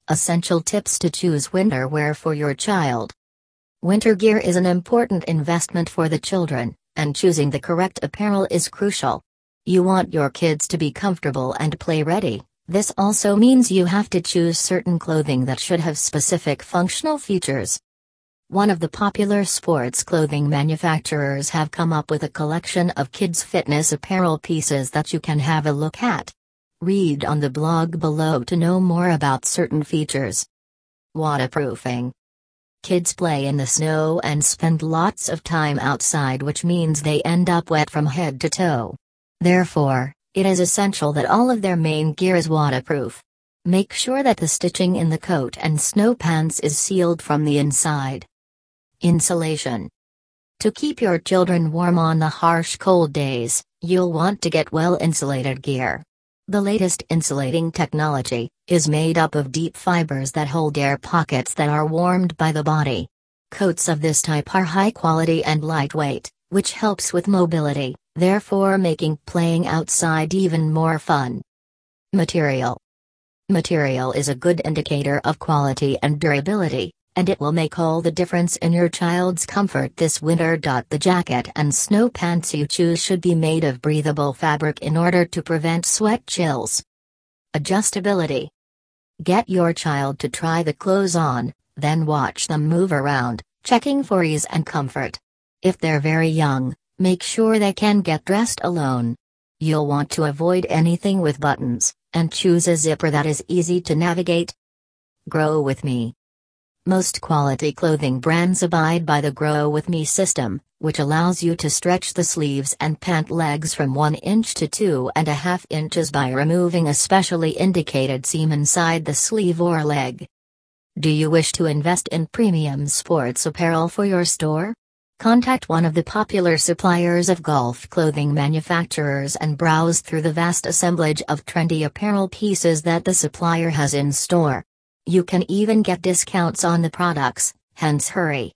Essential tips to choose winter wear for your child. Winter gear is an important investment for the children, and choosing the correct apparel is crucial. You want your kids to be comfortable and play ready. This also means you have to choose certain clothing that should have specific functional features. One of the popular sports clothing manufacturers have come up with a collection of kids' fitness apparel pieces that you can have a look at. Read on the blog below to know more about certain features. Waterproofing. Kids play in the snow and spend lots of time outside, which means they end up wet from head to toe. Therefore, it is essential that all of their main gear is waterproof. Make sure that the stitching in the coat and snow pants is sealed from the inside. Insulation. To keep your children warm on the harsh cold days, you'll want to get well-insulated gear. The latest insulating technology is made up of deep fibers that hold air pockets that are warmed by the body. Coats of this type are high quality and lightweight, which helps with mobility, therefore making playing outside even more fun. Material. Material is a good indicator of quality and durability, and it will make all the difference in your child's comfort this winter. The jacket and snow pants you choose should be made of breathable fabric in order to prevent sweat chills. Adjustability. Get your child to try the clothes on, then watch them move around, checking for ease and comfort. If they're very young, make sure they can get dressed alone. You'll want to avoid anything with buttons, and choose a zipper that is easy to navigate. Grow with Me. Most quality clothing brands abide by the Grow With Me system, which allows you to stretch the sleeves and pant legs from 1 inch to 2.5 inches by removing a specially indicated seam inside the sleeve or leg. Do you wish to invest in premium sports apparel for your store? Contact one of the popular suppliers of golf clothing manufacturers and browse through the vast assemblage of trendy apparel pieces that the supplier has in store. You can even get discounts on the products, hence hurry.